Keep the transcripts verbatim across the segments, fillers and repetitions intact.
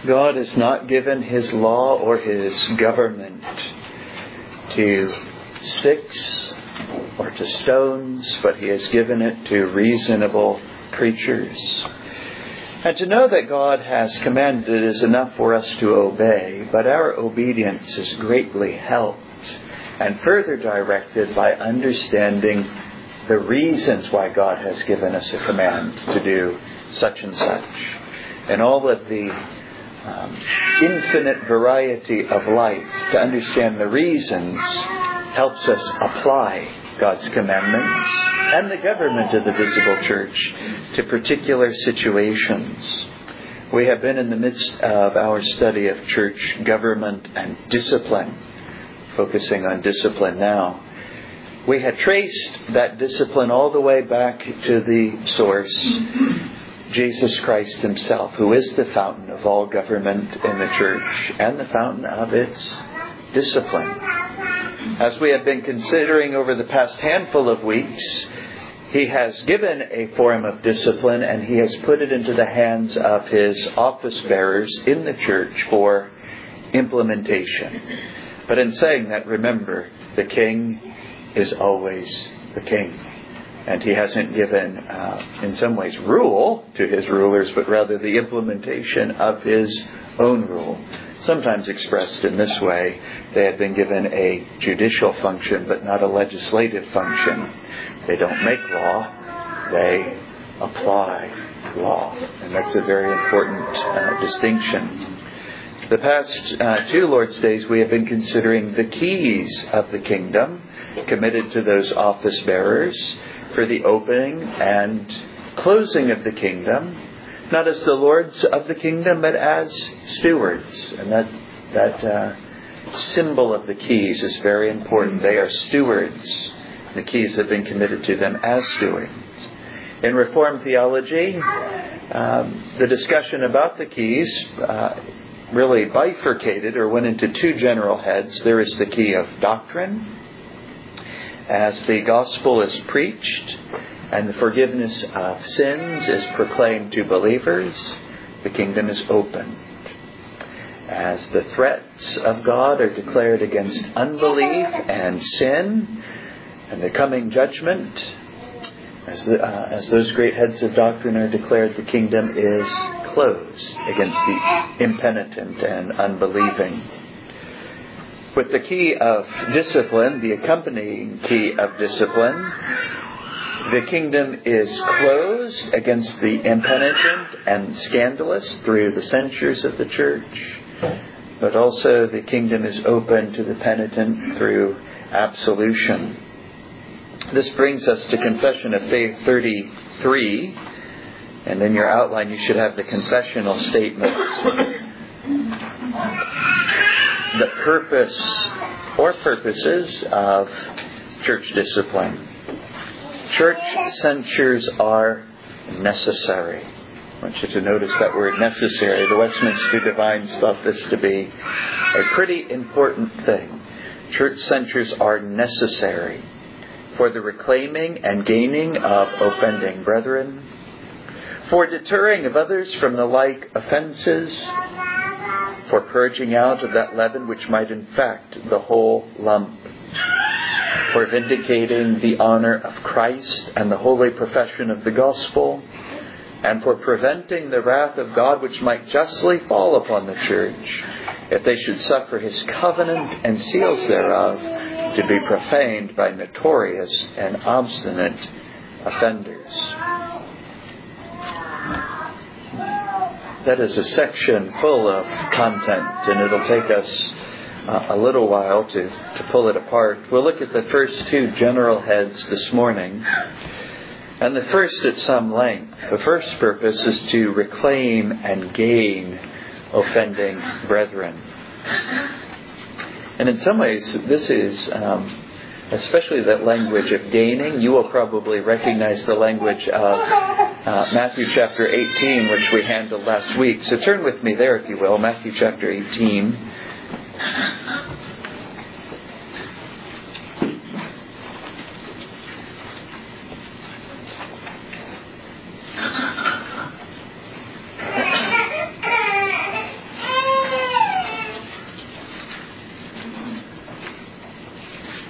God has not given His law or His government to sticks or to stones, but He has given it to reasonable creatures. And to know that God has commanded is enough for us to obey, but our obedience is greatly helped and further directed by understanding the reasons why God has given us a command to do such and such. And all of the um, infinite variety of life, to understand the reasons helps us apply God's commandments and the government of the visible church to particular situations. We have been in the midst of our study of church government and discipline, focusing on discipline now. We had traced that discipline all the way back to the source, Jesus Christ Himself, who is the fountain of all government in the church and the fountain of its discipline. As we have been considering over the past handful of weeks, He has given a form of discipline and He has put it into the hands of His office bearers in the church for implementation. But in saying that, remember, the King is always the King. And He hasn't given, uh, in some ways, rule to His rulers, but rather the implementation of His own rule. Sometimes expressed in this way, they have been given a judicial function, but not a legislative function. They don't make law, they apply law. And that's a very important uh, distinction. The past uh, two Lord's Days, we have been considering the keys of the kingdom committed to those office bearers for the opening and closing of the kingdom, not as the lords of the kingdom, but as stewards. And that that uh, symbol of the keys is very important. They are stewards. The keys have been committed to them as stewards. In Reformed theology, um, the discussion about the keys uh, really bifurcated or went into two general heads. There is the key of doctrine, as the gospel is preached and the forgiveness of sins is proclaimed to believers, the kingdom is opened. As the threats of God are declared against unbelief and sin and the coming judgment, as, the, uh, as those great heads of doctrine are declared, the kingdom is closed against the impenitent and unbelieving. With the key of discipline, the accompanying key of discipline, the kingdom is closed against the impenitent and scandalous through the censures of the church, but also the kingdom is open to the penitent through absolution. This brings us to Confession of Faith thirty-three, and in your outline you should have the confessional statement. The purpose or purposes of church discipline. Church censures are necessary. I want you to notice that word necessary. The Westminster Divines thought this to be a pretty important thing. Church censures are necessary for the reclaiming and gaining of offending brethren, for deterring of others from the like offences, for purging out of that leaven which might infect the whole lump, for vindicating the honor of Christ and the holy profession of the gospel, and for preventing the wrath of God which might justly fall upon the church, if they should suffer His covenant and seals thereof to be profaned by notorious and obstinate offenders. That is a section full of content, and it'll take us uh, a little while to, to pull it apart. We'll look at the first two general heads this morning, and the first at some length. The first purpose is to reclaim and gain offending brethren. And in some ways, this is um, especially that language of gaining. You will probably recognize the language of uh, Matthew chapter eighteen, which we handled last week. So turn with me there, if you will, Matthew chapter eighteen.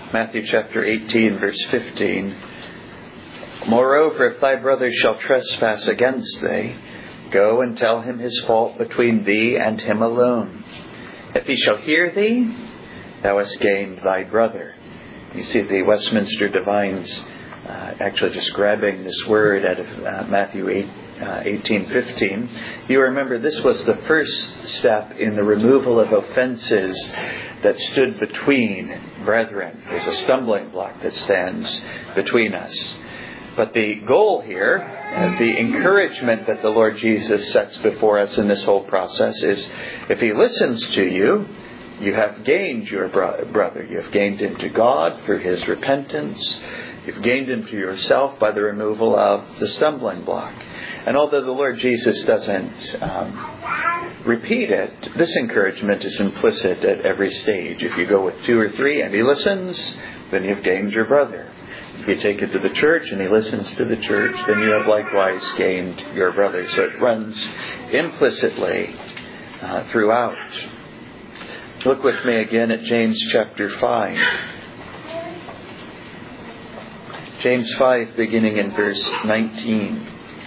Matthew chapter eighteen, verse fifteen. Moreover, if thy brother shall trespass against thee, go and tell him his fault between thee and him alone. If he shall hear thee, thou hast gained thy brother. You see the Westminster Divines uh, actually just grabbing this word out of uh, Matthew eight, uh, eighteen fifteen. You remember this was the first step in the removal of offenses that stood between brethren. There's a stumbling block that stands between us. But the goal here, uh, the encouragement that the Lord Jesus sets before us in this whole process is, if he listens to you, you have gained your bro- brother. You have gained him to God through his repentance. You've gained him to yourself by the removal of the stumbling block. And although the Lord Jesus doesn't um, repeat it, this encouragement is implicit at every stage. If you go with two or three and he listens, then you've gained your brother. If you take it to the church and he listens to the church, then you have likewise gained your brother. So it runs implicitly uh, throughout. Look with me again at James chapter five. James five, beginning in verse nineteen.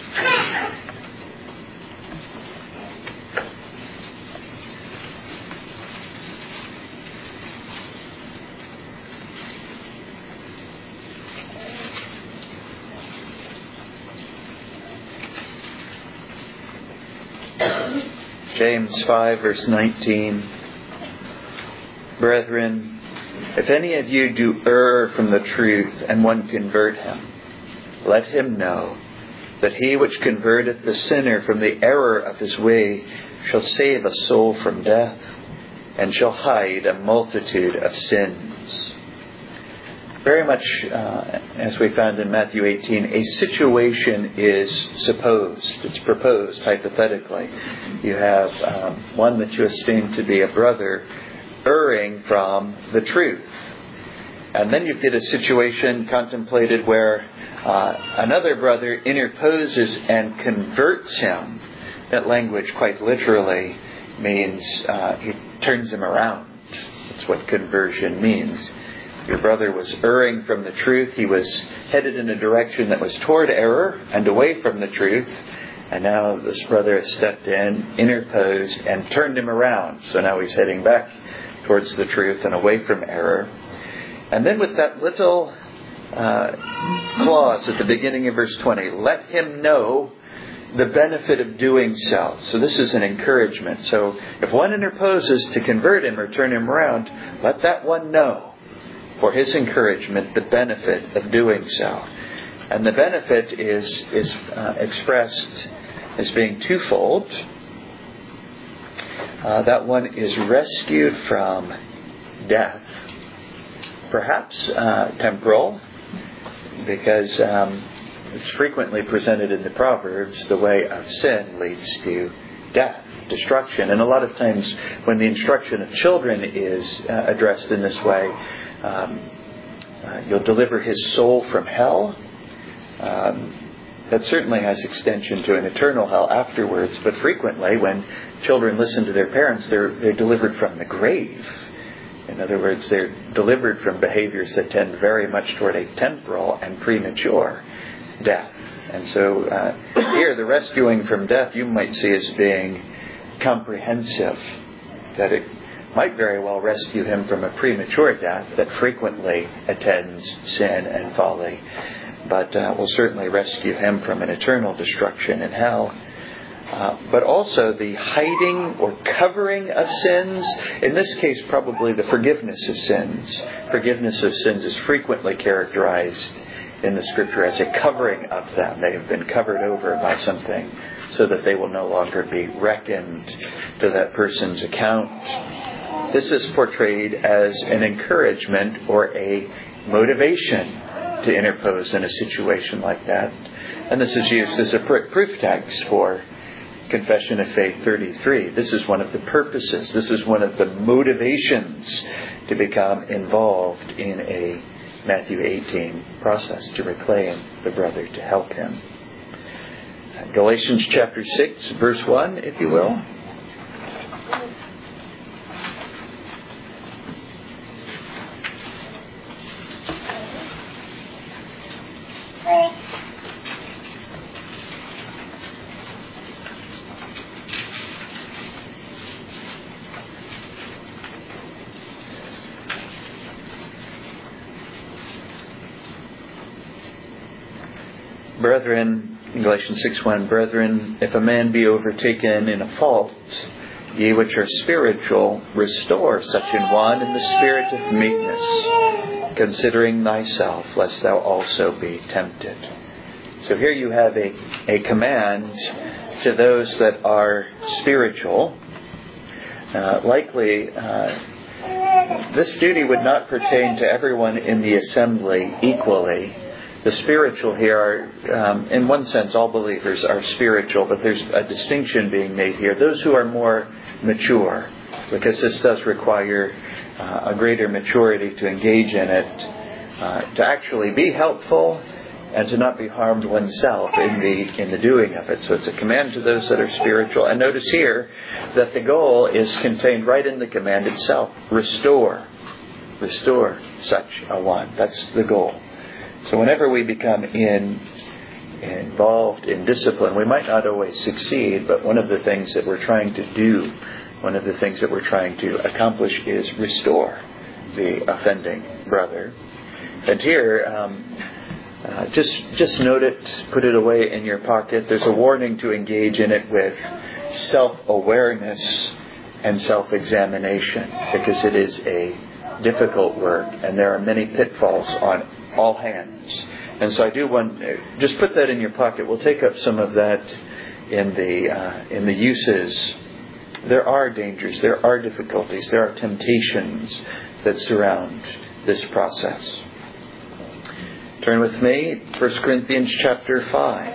James five, verse nineteen. Brethren, if any of you do err from the truth, and one convert him, let him know that he which converteth the sinner from the error of his way shall save a soul from death, and shall hide a multitude of sins. Very much, uh, as we found in Matthew eighteen, a situation is supposed. It's proposed hypothetically. You have um, one that you esteem to be a brother erring from the truth. And then you get a situation contemplated where uh, another brother interposes and converts him. That language quite literally means uh, he turns him around. That's what conversion means. Your brother was erring from the truth. He was headed in a direction that was toward error and away from the truth. And now this brother has stepped in, interposed, and turned him around. So now he's heading back towards the truth and away from error. And then with that little uh, clause at the beginning of verse twenty, let him know the benefit of doing so. So this is an encouragement. So if one interposes to convert him or turn him around, let that one know, for his encouragement, the benefit of doing so. And the benefit is, is uh, expressed as being twofold. Uh, that one is rescued from death. Perhaps uh, temporal, because um, it's frequently presented in the Proverbs, the way of sin leads to death, destruction. And a lot of times when the instruction of children is uh, addressed in this way, um, uh, you'll deliver his soul from hell. Um, that certainly has extension to an eternal hell afterwards, but frequently when children listen to their parents, they're, they're delivered from the grave. In other words, they're delivered from behaviors that tend very much toward a temporal and premature death. And so uh, here, the rescuing from death you might see as being comprehensive, that it might very well rescue him from a premature death that frequently attends sin and folly, but uh, will certainly rescue him from an eternal destruction in hell. Uh, but also the hiding or covering of sins. In this case, probably the forgiveness of sins. Forgiveness of sins is frequently characterized in the Scripture as a covering of them. They have been covered over by something so that they will no longer be reckoned to that person's account. This is portrayed as an encouragement or a motivation to interpose in a situation like that. And this is used as a proof text for Confession of Faith thirty-three. This is one of the purposes. This is one of the motivations to become involved in a Matthew eighteen process, to reclaim the brother, to help him. Galatians chapter six, verse one, if you will. Brethren, in Galatians six one, Brethren, if a man be overtaken in a fault, ye which are spiritual, restore such an one in the spirit of meekness, considering thyself, lest thou also be tempted. So here you have a, a command to those that are spiritual. Uh, likely, uh, this duty would not pertain to everyone in the assembly equally. The spiritual here are, um, in one sense, all believers are spiritual, but there's a distinction being made here. Those who are more mature, because this does require uh, a greater maturity to engage in it, uh, to actually be helpful and to not be harmed oneself in the in the doing of it. So it's a command to those that are spiritual. And notice here that the goal is contained right in the command itself. Restore. Restore such a one. That's the goal. So whenever we become in involved in discipline, we might not always succeed, but one of the things that we're trying to do, one of the things that we're trying to accomplish is restore the offending brother. And here, um, uh, just just note it, put it away in your pocket. There's a warning to engage in it with self-awareness and self-examination, because it is a difficult work and there are many pitfalls on all hands. And so I do want, just put that in your pocket. We'll take up some of that in the uh, in the uses. There are dangers, there are difficulties, there are temptations that surround this process. Turn with me, First Corinthians chapter five.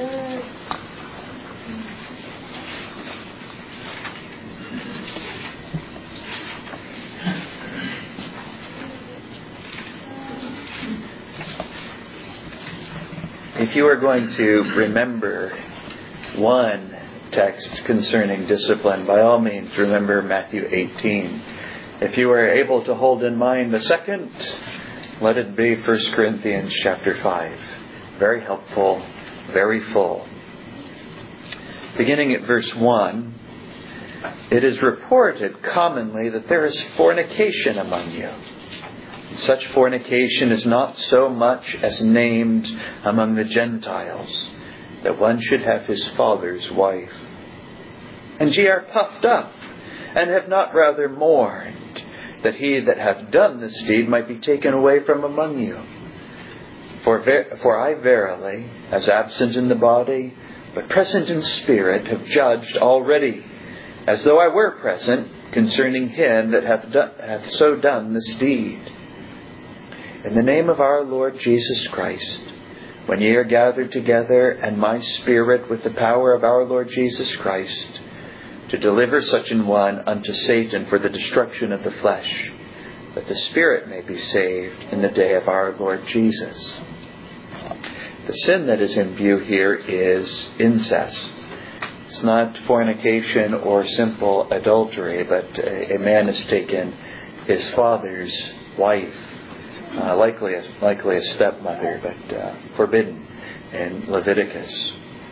If you are going to remember one text concerning discipline, by all means remember Matthew eighteen. If you are able to hold in mind the second, let it be First Corinthians chapter five. Very helpful, very full. Beginning at verse one, it is reported commonly that there is fornication among you. Such fornication is not so much as named among the Gentiles, that one should have his father's wife. And ye are puffed up, and have not rather mourned, that he that hath done this deed might be taken away from among you. For, ver- for I verily, as absent in the body, but present in spirit, have judged already, as though I were present, concerning him that hath, do- hath so done this deed. In the name of our Lord Jesus Christ, when ye are gathered together, and my spirit with the power of our Lord Jesus Christ, to deliver such an one unto Satan for the destruction of the flesh, that the spirit may be saved in the day of our Lord Jesus. The sin that is in view here is incest. It's not fornication or simple adultery, but a, a man has taken his father's wife. Uh, likely, a, likely a stepmother, but uh, forbidden in Leviticus.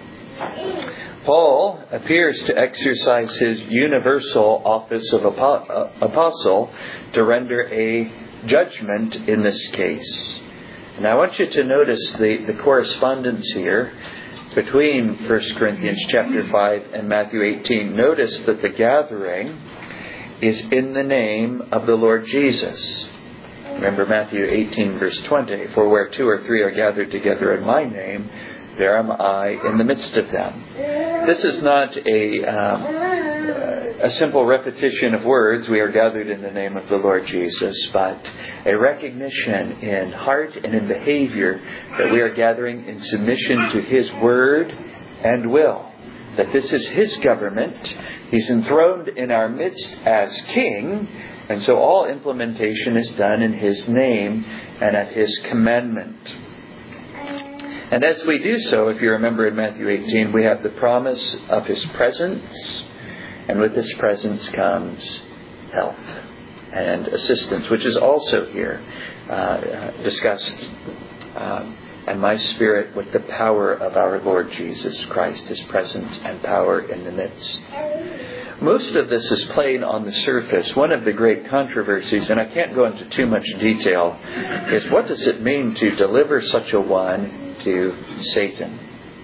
Paul appears to exercise his universal office of apostle to render a judgment in this case. And I want you to notice the, the correspondence here between First Corinthians chapter five and Matthew eighteen. Notice that the gathering is in the name of the Lord Jesus. Remember Matthew eighteen verse twenty, for where two or three are gathered together in my name, there am I in the midst of them. This is not a um, a simple repetition of words, we are gathered in the name of the Lord Jesus, but a recognition in heart and in behavior that we are gathering in submission to His word and will. That this is His government. He's enthroned in our midst as King. And so all implementation is done in His name and at His commandment. And as we do so, if you remember in Matthew eighteen, we have the promise of His presence. And with this presence comes health and assistance, which is also here uh, discussed. Um, and my spirit with the power of our Lord Jesus Christ, His presence and power in the midst. Most of this is plain on the surface. One of the great controversies, and I can't go into too much detail, is what does it mean to deliver such a one to Satan.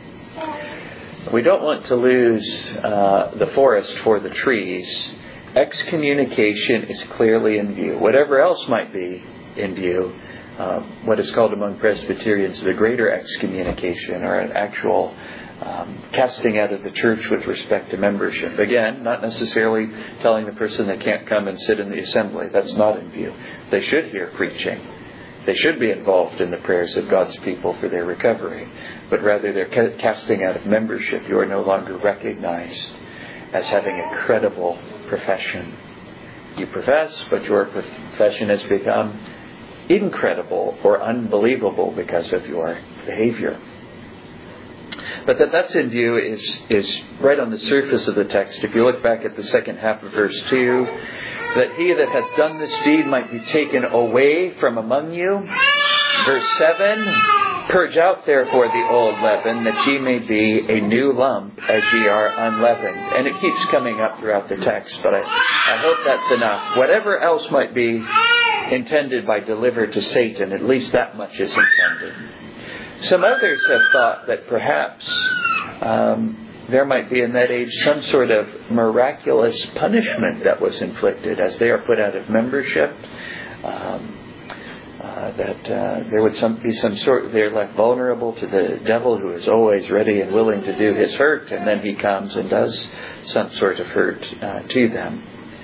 We don't want to lose uh, the forest for the trees. Excommunication is clearly in view. Whatever else might be in view, uh, what is called among Presbyterians the greater excommunication, or an actual um, casting out of the church with respect to membership. Again, not necessarily telling the person they can't come and sit in the assembly. That's not in view. They should hear preaching. They should be involved in the prayers of God's people for their recovery. But rather they're ca- casting out of membership. You are no longer recognized as having a credible profession. You profess, but your profession has become incredible or unbelievable because of your behavior. But that that's in view is, is right on the surface of the text. If you look back at the second half of verse two, that he that hath done this deed might be taken away from among you. Verse seven, purge out therefore the old leaven, that ye may be a new lump, as ye are unleavened. And it keeps coming up throughout the text, but I, I hope that's enough. Whatever else might be intended by deliver to Satan, at least that much is intended. Some others have thought that perhaps um, there might be in that age some sort of miraculous punishment that was inflicted as they are put out of membership. Um, uh, that uh, there would some, be some sort, they're left vulnerable to the devil, who is always ready and willing to do his hurt, and then he comes and does some sort of hurt uh, to them.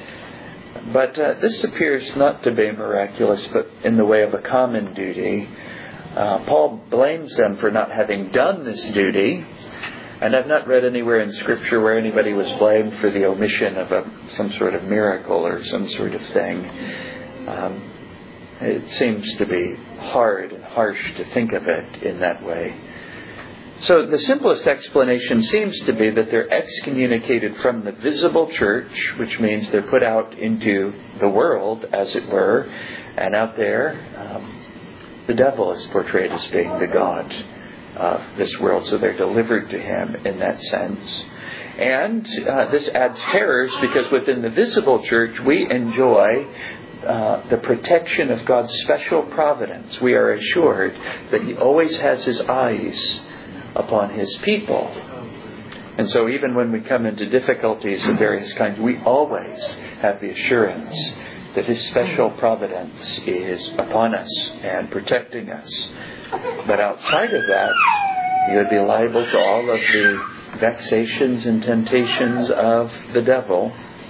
But uh, this appears not to be miraculous, but in the way of a common duty. Uh, Paul blames them for not having done this duty. And I've not read anywhere in Scripture where anybody was blamed for the omission of a, some sort of miracle or some sort of thing. Um, it seems to be hard and harsh to think of it in that way. So the simplest explanation seems to be that they're excommunicated from the visible church, which means they're put out into the world, as it were. And out there, um, the devil is portrayed as being the god of this world. So they're delivered to him in that sense. And uh, this adds terrors, because within the visible church we enjoy uh, the protection of God's special providence. We are assured that He always has His eyes upon His people. And so even when we come into difficulties of various kinds, we always have the assurance that His special providence is upon us and protecting us. But outside of that, you would be liable to all of the vexations and temptations of the devil,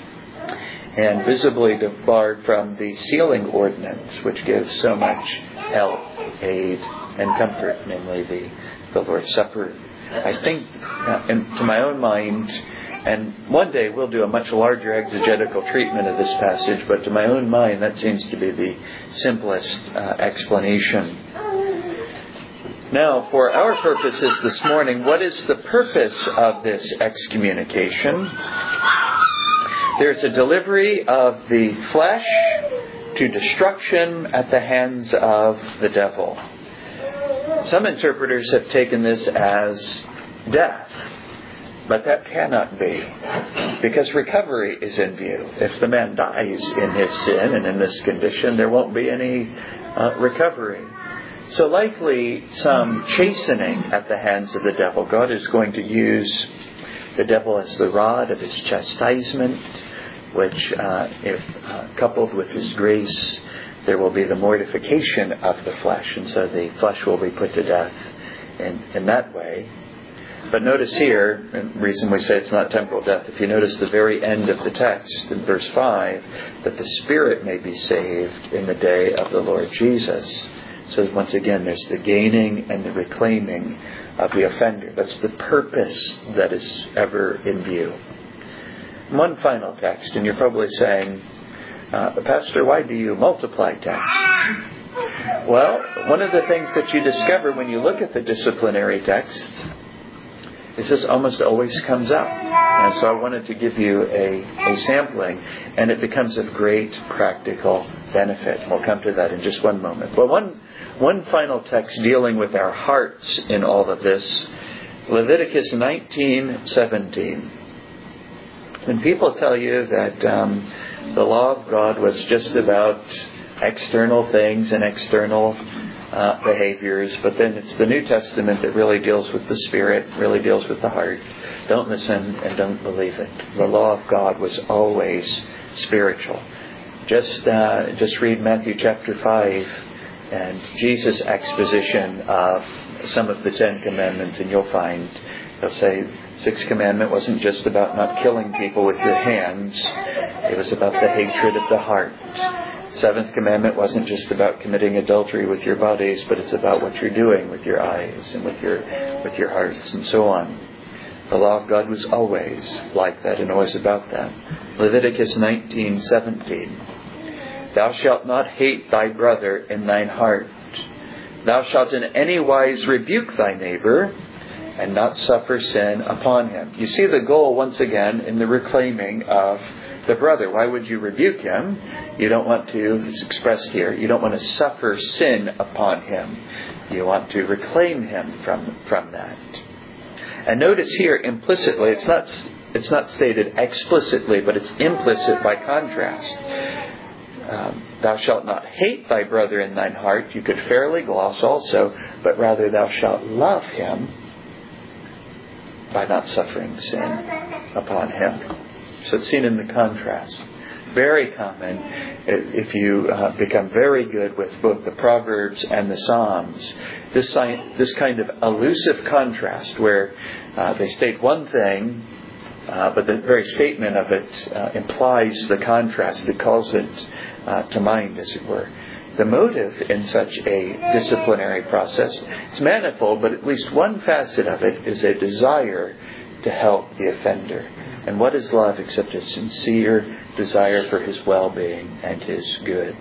and visibly debarred from the sealing ordinance, which gives so much help, aid, and comfort, namely the, the Lord's Supper. I think, uh, and to my own mind, and one day we'll do a much larger exegetical treatment of this passage, but to my own mind that seems to be the simplest uh, explanation. Now, for our purposes this morning, what is the purpose of this excommunication? There's a delivery of the flesh to destruction at the hands of the devil. Some interpreters have taken this as death, but that cannot be, because recovery is in view. If the man dies in his sin and in this condition, there won't be any uh, recovery. So likely some chastening at the hands of the devil. God is going to use the devil as the rod of His chastisement, which uh, if uh, coupled with His grace, there will be the mortification of the flesh. And so the flesh will be put to death in, in that way. But notice here, and the reason we say it's not temporal death, if you notice the very end of the text in verse five, that the spirit may be saved in the day of the Lord Jesus. So once again, there's the gaining and the reclaiming of the offender. That's the purpose that is ever in view. One final text, and you're probably saying, uh, Pastor, why do you multiply texts? Well, one of the things that you discover when you look at the disciplinary texts is this almost always comes up. And so I wanted to give you a, a sampling, and it becomes of great practical benefit. We'll come to that in just one moment. Well, one one final text dealing with our hearts in all of this, Leviticus nineteen seventeen. When people tell you that um, the law of God was just about external things and external uh, behaviors, but then it's the New Testament that really deals with the spirit, really deals with the heart. Don't listen and don't believe it. The law of God was always spiritual. Just uh, just read Matthew chapter five and Jesus' exposition of some of the Ten Commandments, and you'll find they'll say Sixth Commandment wasn't just about not killing people with your hands. It was about the hatred of the heart. Seventh Commandment wasn't just about committing adultery with your bodies, but it's about what you're doing with your eyes and with your with your hearts and so on. The law of God was always like that and always about that. Leviticus nineteen seventeen. Thou shalt not hate thy brother in thine heart. Thou shalt in any wise rebuke thy neighbor, and not suffer sin upon him. You see the goal once again in the reclaiming of the brother. Why would you rebuke him? You don't want to, it's expressed here, you don't want to suffer sin upon him. You want to reclaim him from, from that. And notice here implicitly, it's not, it's not stated explicitly, but it's implicit by contrast. Um, thou shalt not hate thy brother in thine heart. You could fairly gloss also, but rather thou shalt love him by not suffering sin upon him. So it's seen in the contrast. Very common if you uh, become very good with both the Proverbs and the Psalms. This, this kind of elusive contrast where uh, they state one thing, uh, but the very statement of it uh, implies the contrast. It calls it uh, to mind, as it were. The motive in such a disciplinary process, it's manifold, but at least one facet of it is a desire to help the offender. And what is love except a sincere desire for his well-being and his good?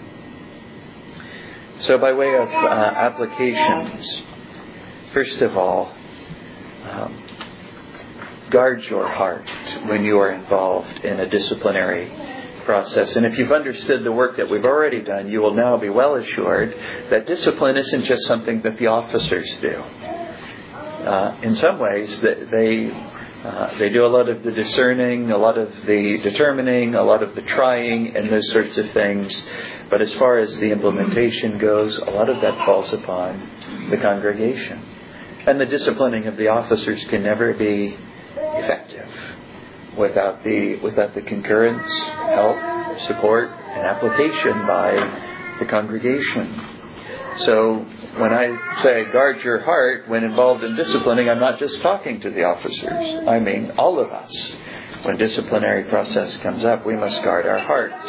So by way of uh, applications, first of all, um, guard your heart when you are involved in a disciplinary process. And if you've understood the work that we've already done, you will now be well assured that discipline isn't just something that the officers do. Uh, in some ways, they uh, they do a lot of the discerning, a lot of the determining, a lot of the trying, and those sorts of things. But as far as the implementation goes, a lot of that falls upon the congregation. And the disciplining of the officers can never be effective without the without the concurrence, help, support, and application by the congregation. So when I say guard your heart when involved in disciplining, I'm not just talking to the officers. I mean all of us. When disciplinary process comes up, we must guard our hearts.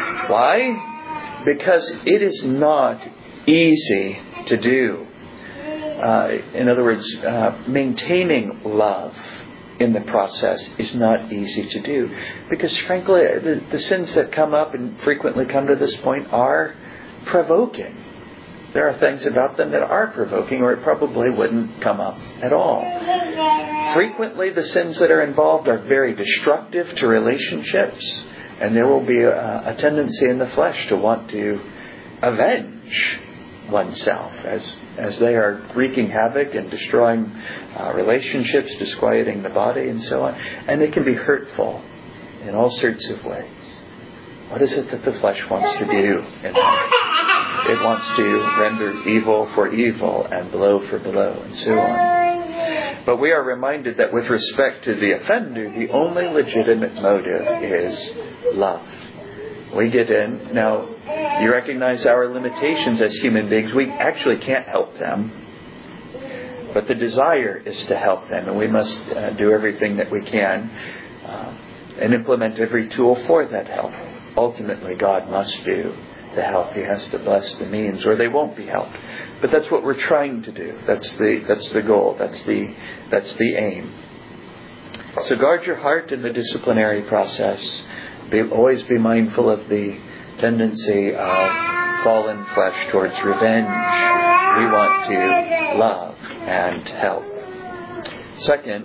Why? Because it is not easy to do. Uh, in other words, uh, maintaining love in the process is not easy to do. Because frankly, the, the sins that come up and frequently come to this point are provoking. There are things about them that are provoking, or it probably wouldn't come up at all. Frequently, the sins that are involved are very destructive to relationships, and there will be a, a tendency in the flesh to want to avenge oneself as as they are wreaking havoc and destroying uh, relationships, disquieting the body, and so on. And they can be hurtful in all sorts of ways. What is it that the flesh wants to do in life? It wants to render evil for evil and blow for blow, and so on. But we are reminded that with respect to the offender, the only legitimate motive is love. We get in. Now, you recognize our limitations as human beings. We actually can't help them. But the desire is to help them. And we must uh, do everything that we can uh, and implement every tool for that help. Ultimately, God must do the help. He has to bless the means, or they won't be helped. But that's what we're trying to do. That's the that's the goal. That's the that's the aim. So guard your heart in the disciplinary process. Be, always be mindful of the tendency of fallen flesh towards revenge. We want to love and help. Second,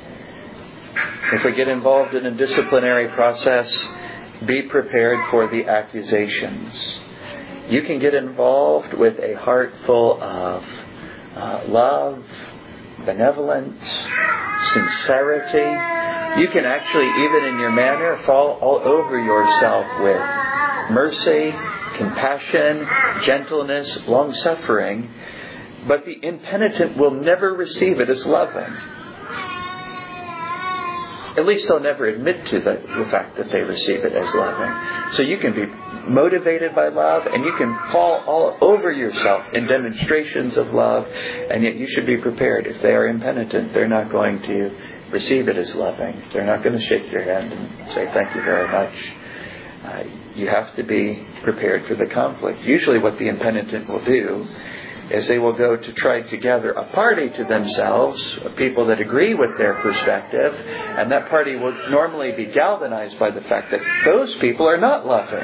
if we get involved in a disciplinary process, be prepared for the accusations. You can get involved with a heart full of uh, love, benevolence, sincerity. You can actually, even in your manner, fall all over yourself with mercy, compassion, gentleness, long-suffering, but the impenitent will never receive it as loving. At least they'll never admit to the, the fact that they receive it as loving. So you can be motivated by love, and you can fall all over yourself in demonstrations of love, and yet you should be prepared. If they are impenitent, they're not going to receive it as loving. They're not going to shake your hand and say, thank you very much. Uh, you have to be prepared for the conflict. Usually what the impenitent will do is they will go to try to gather a party to themselves, people that agree with their perspective, and that party will normally be galvanized by the fact that those people are not loving.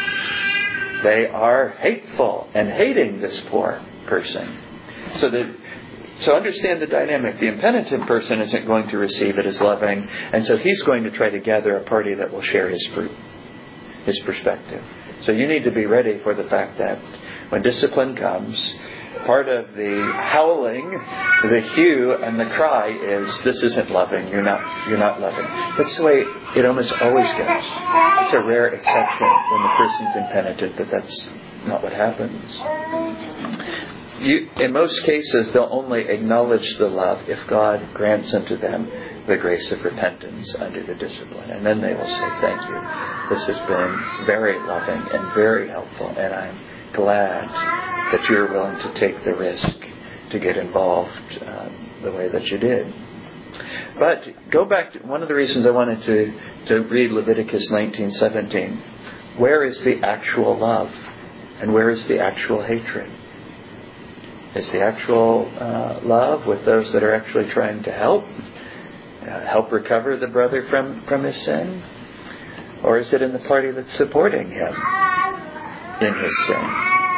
They are hateful and hating this poor person. So that So understand the dynamic. The impenitent person isn't going to receive it as loving, and so he's going to try to gather a party that will share his fruit, his perspective. So you need to be ready for the fact that when discipline comes, part of the howling, the hue, and the cry is, this isn't loving, you're not you're not loving. That's the way it almost always goes. It's a rare exception when the person's impenitent that that's not what happens. You, in most cases, they'll only acknowledge the love if God grants unto them the grace of repentance under the discipline. And then they will say, thank you. This has been very loving and very helpful, and I'm glad that you're willing to take the risk to get involved um, the way that you did. But go back to one of the reasons I wanted to, to read Leviticus nineteen seventeen. Where is the actual love? And where is the actual hatred? Is the actual uh, love with those that are actually trying to help? Uh, help recover the brother from, from his sin? Or is it in the party that's supporting him in his sin?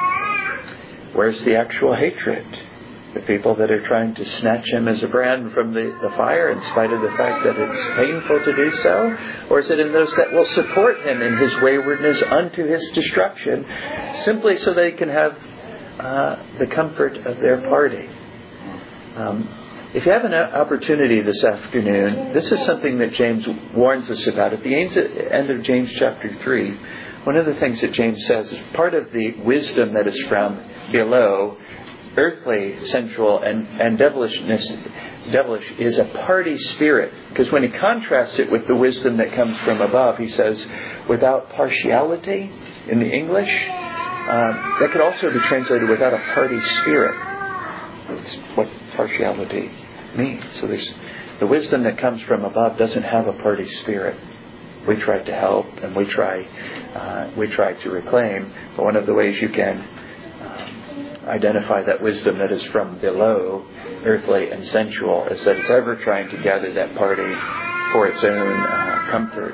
Where's the actual hatred? The people that are trying to snatch him as a brand from the, the fire in spite of the fact that it's painful to do so? Or is it in those that will support him in his waywardness unto his destruction, simply so they can have uh, the comfort of their party? Um, if you have an opportunity this afternoon, this is something that James warns us about. At the end of James chapter three, one of the things that James says is part of the wisdom that is from below, earthly, sensual, and, and devilishness, devilish, is a party spirit. Because when he contrasts it with the wisdom that comes from above, he says, without partiality in the English, um, that could also be translated without a party spirit. That's what partiality means. So there's the wisdom that comes from above doesn't have a party spirit. We try to help, and we try, uh, we try to reclaim. But one of the ways you can um, identify that wisdom that is from below, earthly and sensual, is that it's ever trying to gather that party for its own uh, comfort.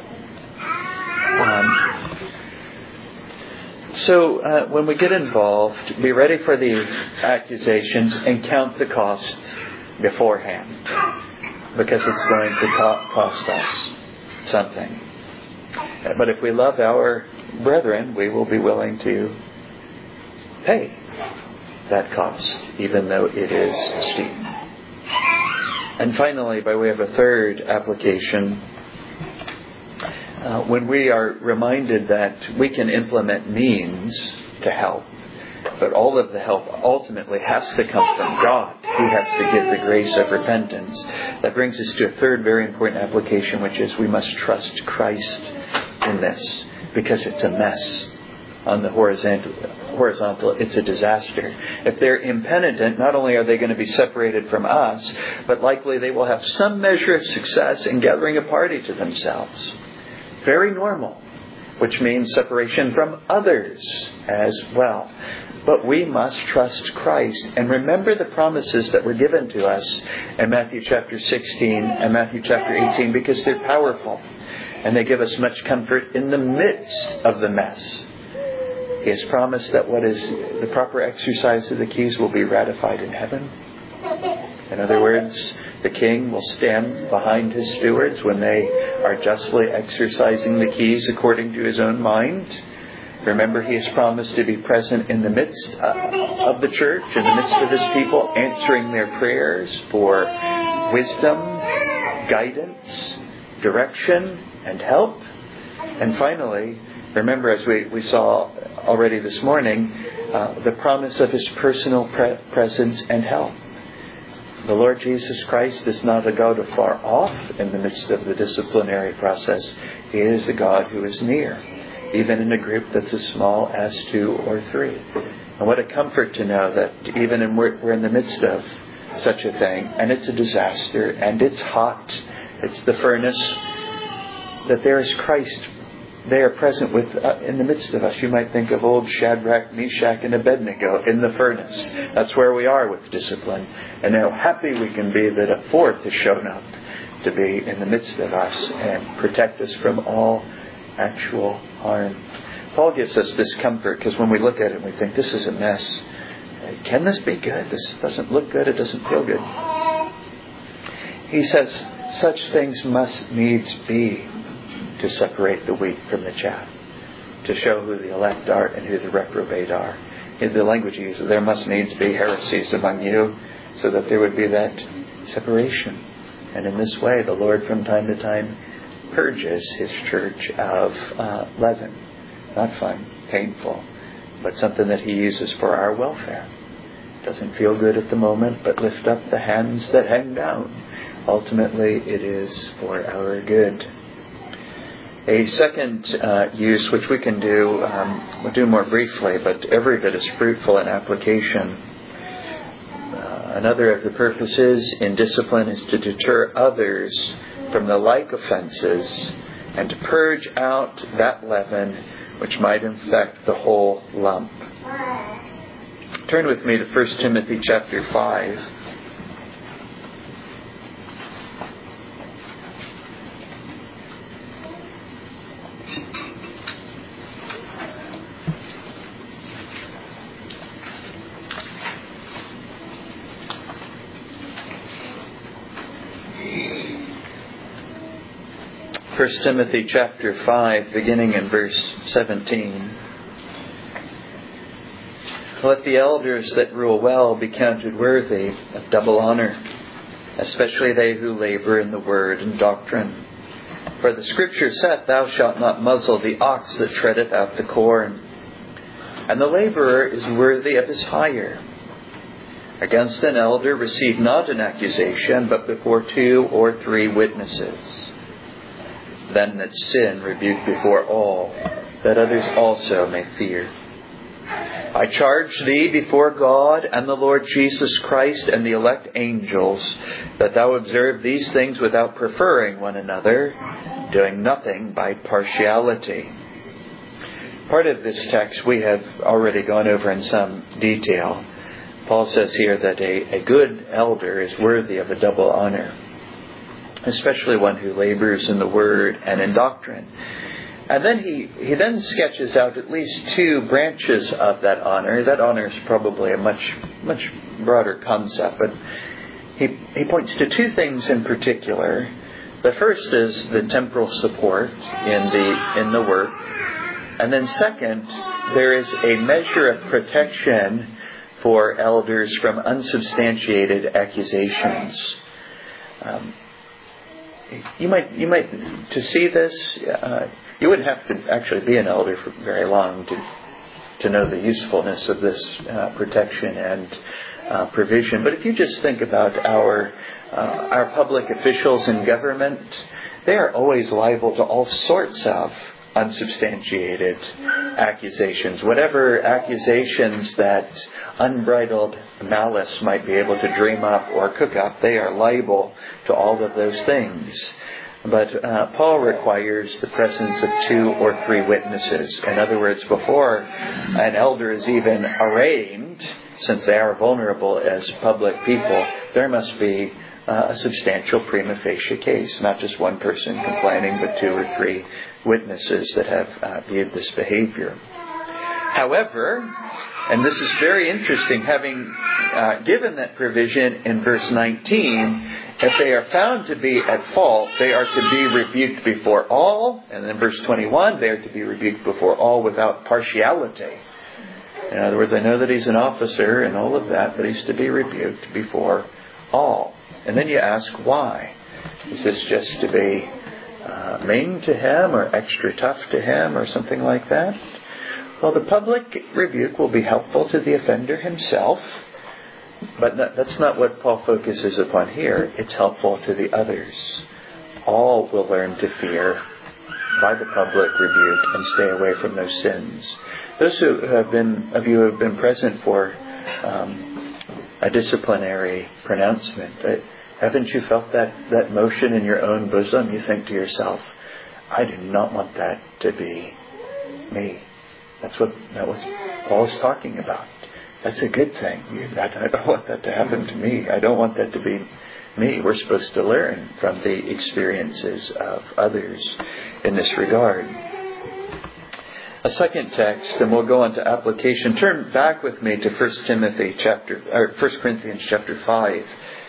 Um, so uh, when we get involved, be ready for the accusations and count the cost beforehand, because it's going to co- cost us something. But if we love our brethren, we will be willing to pay that cost, even though it is steep. And finally, by way of a third application, uh, when we are reminded that we can implement means to help, but all of the help ultimately has to come from God, who has to give the grace of repentance. That brings us to a third very important application, which is we must trust Christ in this, because it's a mess on the horizontal. Horizontal, it's a disaster. If they're impenitent, not only are they going to be separated from us, but likely they will have some measure of success in gathering a party to themselves. Very normal, which means separation from others as well. But we must trust Christ and remember the promises that were given to us in Matthew chapter sixteen and Matthew chapter eighteen, because they're powerful and they give us much comfort in the midst of the mess. He has promised that what is the proper exercise of the keys will be ratified in heaven. In other words, the king will stand behind his stewards when they are justly exercising the keys according to his own mind. Remember, he has promised to be present in the midst of the church, in the midst of his people, answering their prayers for wisdom, guidance, direction, and help. And finally, Remember, as we, we saw already this morning, uh, the promise of His personal pre- presence and help. The Lord Jesus Christ is not a God afar off in the midst of the disciplinary process. He is a God who is near, even in a group that's as small as two or three. And what a comfort to know that even in, we're, we're in the midst of such a thing, and it's a disaster, and it's hot, it's the furnace, that there is Christ there present with uh, in the midst of us. You might think of old Shadrach, Meshach, and Abednego in the furnace. That's where we are with discipline. And how happy we can be that a fourth has shown up to be in the midst of us and protect us from all actual harm. Paul gives us this comfort because when we look at it, we think, this is a mess. Can this be good? This doesn't look good. It doesn't feel good. He says, such things must needs be to separate the wheat from the chaff, to show who the elect are and who the reprobate are. In the language he uses, there must needs be heresies among you, so that there would be that separation. And in this way, the Lord from time to time purges His church of uh, leaven. Not fun, painful, but something that He uses for our welfare. Doesn't feel good at the moment, but lift up the hands that hang down. Ultimately, it is for our good. A second uh, use, which we can do, um, we'll do more briefly, but every bit is fruitful in application. Uh, another of the purposes in discipline is to deter others from the like offenses and to purge out that leaven which might infect the whole lump. Turn with me to First Timothy chapter five. First Timothy chapter five, beginning in verse seventeen. Let the elders that rule well be counted worthy of double honor, especially they who labor in the word and doctrine. For the Scripture saith, Thou shalt not muzzle the ox that treadeth out the corn. And the laborer is worthy of his hire. Against an elder receive not an accusation, but before two or three witnesses. Then that sin rebuke before all, that others also may fear. I charge thee before God and the Lord Jesus Christ and the elect angels, that thou observe these things without preferring one another, doing nothing by partiality. Part of this text we have already gone over in some detail. Paul says here that a, a good elder is worthy of a double honor, especially one who labors in the word and in doctrine. And then he, he then sketches out at least two branches of that honor. That honor is probably a much much broader concept, but he he points to two things in particular. The first is the temporal support in the in the work. And then second, there is a measure of protection for elders from unsubstantiated accusations. Um, You might, you might, to see this, uh, you wouldn't have to actually be an elder for very long to to know the usefulness of this uh, protection and uh, provision. But if you just think about our uh, our public officials in government, they are always liable to all sorts of unsubstantiated accusations. Whatever accusations that unbridled malice might be able to dream up or cook up, they are liable to all of those things. But uh, Paul requires the presence of two or three witnesses. In other words, before an elder is even arraigned, since they are vulnerable as public people, there must be Uh, a substantial prima facie case, not just one person complaining, but two or three witnesses that have uh, viewed this behavior. However, and this is very interesting, having uh, given that provision in verse nineteen, if they are found to be at fault, they are to be rebuked before all, and then verse twenty-one, they are to be rebuked before all without partiality. In other words, I know that he's an officer and all of that, but he's to be rebuked before all. And then you ask, why? Is this just to be uh, uh, mean to him or extra tough to him or something like that? Well, the public rebuke will be helpful to the offender himself, but not, that's not what Paul focuses upon here. It's helpful to the others. All will learn to fear by the public rebuke and stay away from those sins. Those who have been of you who have been present for um, a disciplinary pronouncement, uh, haven't you felt that, that motion in your own bosom? You think to yourself, I do not want that to be me. That's what that was Paul is talking about. That's a good thing. I don't want that to happen to me. I don't want that to be me. We're supposed to learn from the experiences of others in this regard. A second text, and we'll go on to application. Turn back with me to First Timothy chapter, or First Corinthians chapter five.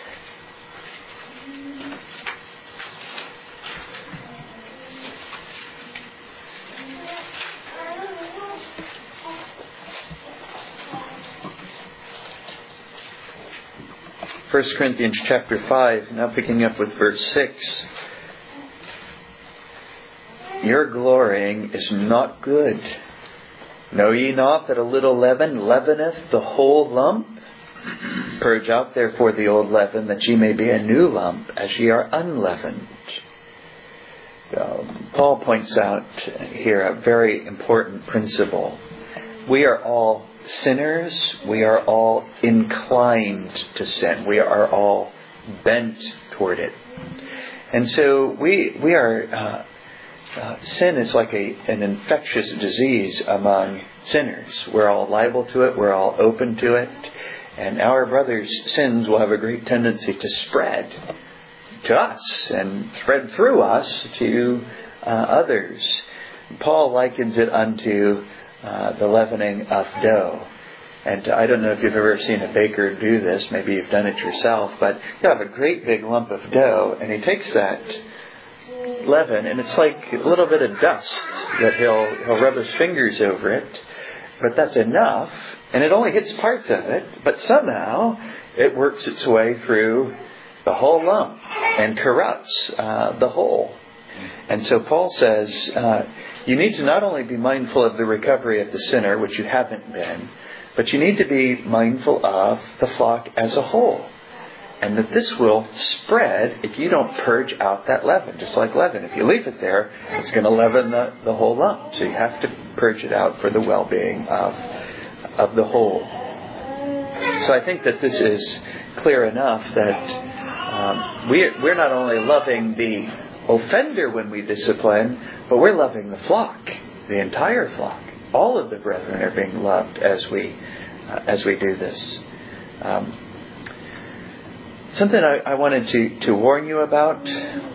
First Corinthians chapter five, now picking up with verse six. Your glorying is not good. Know ye not that a little leaven leaveneth the whole lump? Purge out therefore the old leaven, that ye may be a new lump, as ye are unleavened. Um, Paul points out here a very important principle. We are all sinners. We are all inclined to sin. We are all bent toward it. And so we we are... Uh, Uh, sin is like a an infectious disease among sinners. We're all liable to it. We're all open to it. And our brothers' sins will have a great tendency to spread to us and spread through us to uh, others. Paul likens it unto uh, the leavening of dough. And I don't know if you've ever seen a baker do this. Maybe you've done it yourself. But you have a great big lump of dough, and he takes that leaven, and it's like a little bit of dust that he'll he'll rub his fingers over it, but that's enough, and it only hits parts of it, but somehow it works its way through the whole lump and corrupts uh, the whole. And so Paul says uh, you need to not only be mindful of the recovery of the sinner, which you haven't been, but you need to be mindful of the flock as a whole. And that this will spread if you don't purge out that leaven. Just like leaven. If you leave it there, it's going to leaven the, the whole lump. So you have to purge it out for the well-being of, of the whole. So I think that this is clear enough that um, we're, we're not only loving the offender when we discipline, but we're loving the flock, the entire flock. All of the brethren are being loved as we, uh, as we do this. Um, Something I, I wanted to, to warn you about.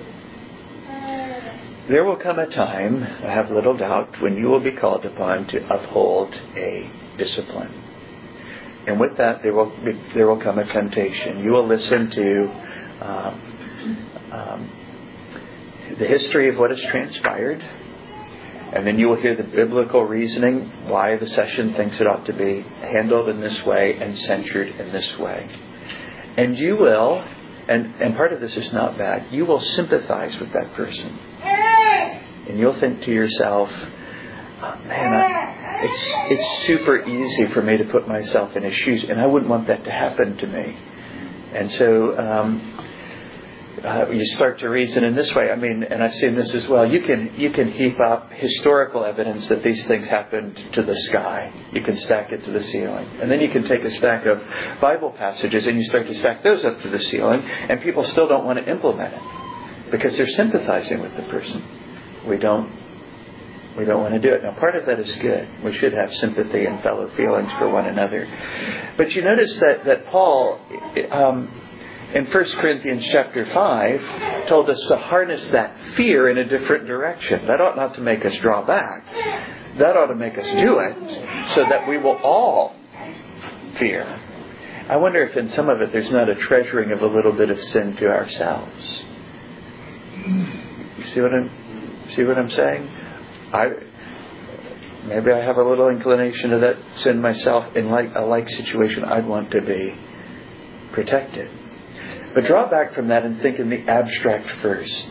There will come a time, I have little doubt, when you will be called upon to uphold a discipline. And with that, there will be, there will come a temptation. You will listen to um, um, the history of what has transpired. And then you will hear the biblical reasoning why the session thinks it ought to be handled in this way and censured in this way. And you will, and, and part of this is not bad, you will sympathize with that person. And you'll think to yourself, oh, man, I, it's, it's super easy for me to put myself in his shoes, and I wouldn't want that to happen to me. And so um, uh, you start to reason in this way. I mean, and I've seen this as well. You can you can heap up historical evidence that these things happened to the sky. You can stack it to the ceiling. And then you can take a stack of Bible passages and you start to stack those up to the ceiling. And people still don't want to implement it because they're sympathizing with the person. We don't we don't want to do it. Now, part of that is good. We should have sympathy and fellow feelings for one another. But you notice that, that Paul... Um, in First Corinthians chapter five, told us to harness that fear in a different direction. That ought not to make us draw back. That ought to make us do it so that we will all fear. I wonder if in some of it there's not a treasuring of a little bit of sin to ourselves. You see what I'm, see what I'm saying? I maybe I have a little inclination to that sin myself. In like a like situation, I'd want to be protected. But draw back from that and think in the abstract first.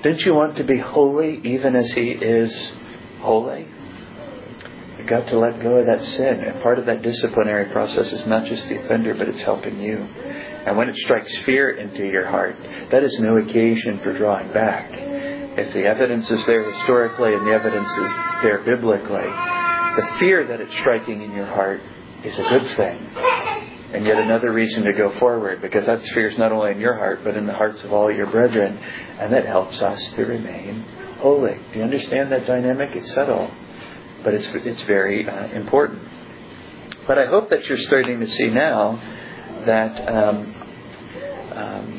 Don't you want to be holy even as He is holy? You've got to let go of that sin. And part of that disciplinary process is not just the offender, but it's helping you. And when it strikes fear into your heart, that is no occasion for drawing back. If the evidence is there historically and the evidence is there biblically, the fear that it's striking in your heart is a good thing. And yet another reason to go forward, because that fear is not only in your heart, but in the hearts of all your brethren. And that helps us to remain holy. Do you understand that dynamic? It's subtle, but it's it's very uh, important. But I hope that you're starting to see now that um, um,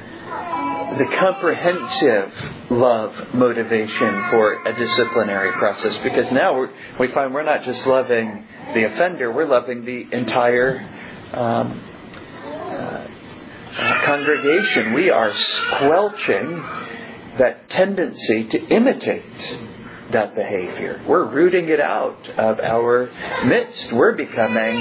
the comprehensive love motivation for a disciplinary process, because now we're, we find we're not just loving the offender, we're loving the entire um, uh, uh, congregation. We are squelching that tendency to imitate that behavior. We're rooting it out of our midst. We're becoming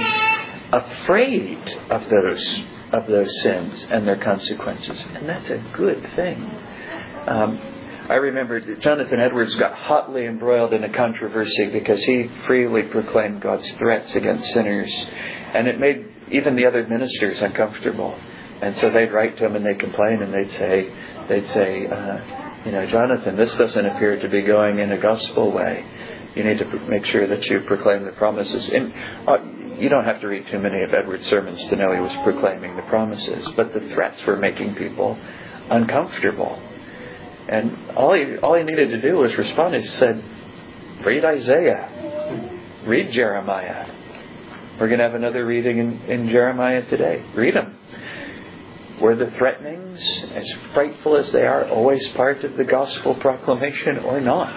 afraid of those of those sins and their consequences, and that's a good thing. Um, I remember Jonathan Edwards got hotly embroiled in a controversy because he freely proclaimed God's threats against sinners, and it made even the other ministers uncomfortable. And so they'd write to him and they'd complain, and they'd say, they'd say, uh, you know, Jonathan, this doesn't appear to be going in a gospel way. You need to make sure that you proclaim the promises. And uh, you don't have to read too many of Edwards' sermons to know he was proclaiming the promises, but the threats were making people uncomfortable. And all he all he needed to do was respond. He said, read Isaiah, read Jeremiah. We're going to have another reading in, in Jeremiah today. Read them. Were the threatenings, as frightful as they are, always part of the gospel proclamation or not?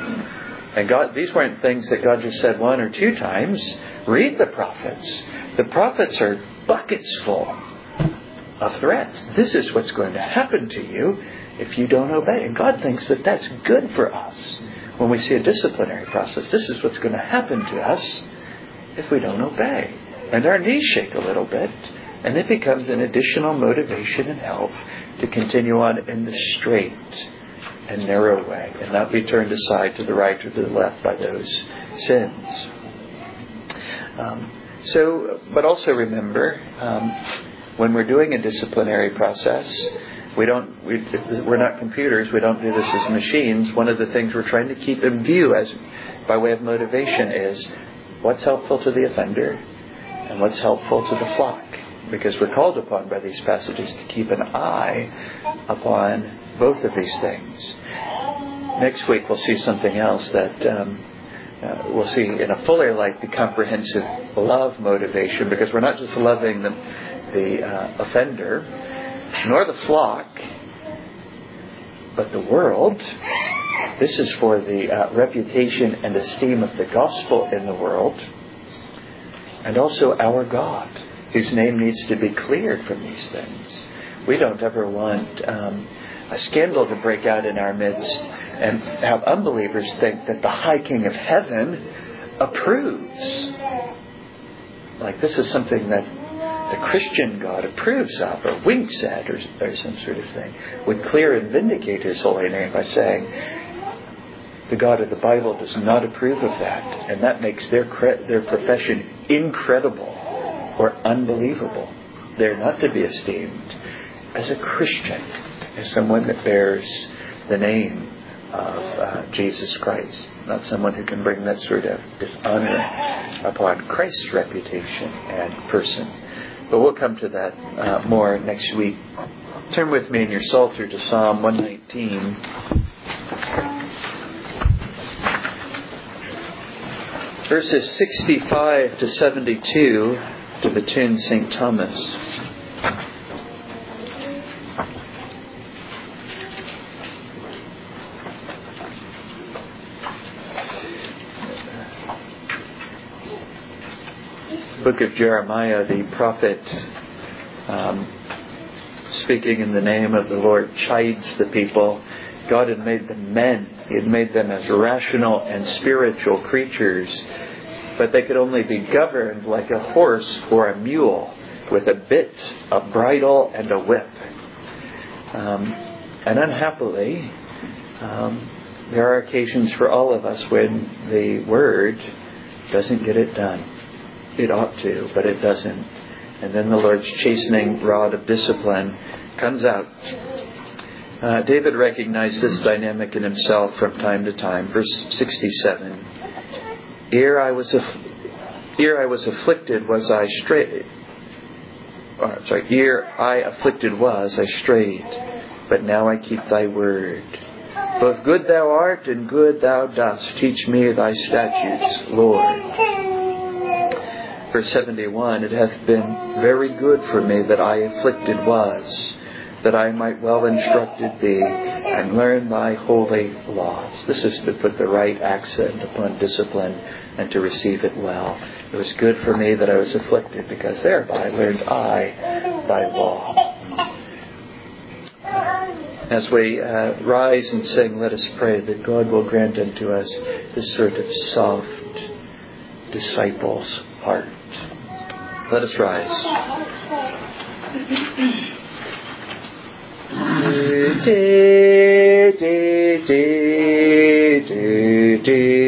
And God, these weren't things that God just said one or two times. Read the prophets. The prophets are buckets full of threats. This is what's going to happen to you if you don't obey. And God thinks that that's good for us. When we see a disciplinary process, this is what's going to happen to us if we don't obey. And our knees shake a little bit, and it becomes an additional motivation and help to continue on in the straight and narrow way and not be turned aside to the right or to the left by those sins. Um, so, but also remember, um, when we're doing a disciplinary process, we don't, we, we're not computers, we don't do this as machines. One of the things we're trying to keep in view as by way of motivation is what's helpful to the offender and what's helpful to the flock. Because we're called upon by these passages to keep an eye upon both of these things. Next week we'll see something else that um, uh, we'll see in a fuller light, the comprehensive love motivation, because we're not just loving the, the uh, offender, nor the flock, but the world. This is for the uh, reputation and esteem of the gospel in the world, and also our God, whose name needs to be cleared from these things. We don't ever want um, a scandal to break out in our midst and have unbelievers think that the High King of Heaven approves. Like this is something that the Christian God approves of or winks at or, or some sort of thing. Would clear and vindicate His holy name by saying the God of the Bible does not approve of that. And that makes their cre- their profession incredible or unbelievable. They're not to be esteemed as a Christian, as someone that bears the name of uh, Jesus Christ, not someone who can bring that sort of dishonor upon Christ's reputation and person. But we'll come to that uh, more next week. Turn with me in your Psalter to Psalm one nineteen. Verses sixty-five to seventy-two to the tune Saint Thomas. Book of Jeremiah, the prophet, um, speaking in the name of the Lord, chides the people. God had made them men. He had made them as rational and spiritual creatures, but they could only be governed like a horse or a mule, with a bit, a bridle, and a whip. Um, and unhappily, Um, there are occasions for all of us when the Word doesn't get it done. It ought to, but it doesn't. And then the Lord's chastening rod of discipline comes out. Uh, David recognized this dynamic in himself from time to time. Verse sixty-seven. Ere I was aff- ere I was afflicted was I strayed. Or, sorry, ere I afflicted was I strayed, but now I keep thy word. Both good thou art and good thou dost. Teach me thy statutes, Lord. Verse seventy-one. It hath been very good for me that I afflicted was, that I might well instructed be, and learn thy holy laws. This is to put the right accent upon discipline and to receive it well. It was good for me that I was afflicted, because thereby learned I thy law. As we uh, rise and sing, let us pray that God will grant unto us this sort of soft disciple's heart. Let us rise. Do, do, do, do, do.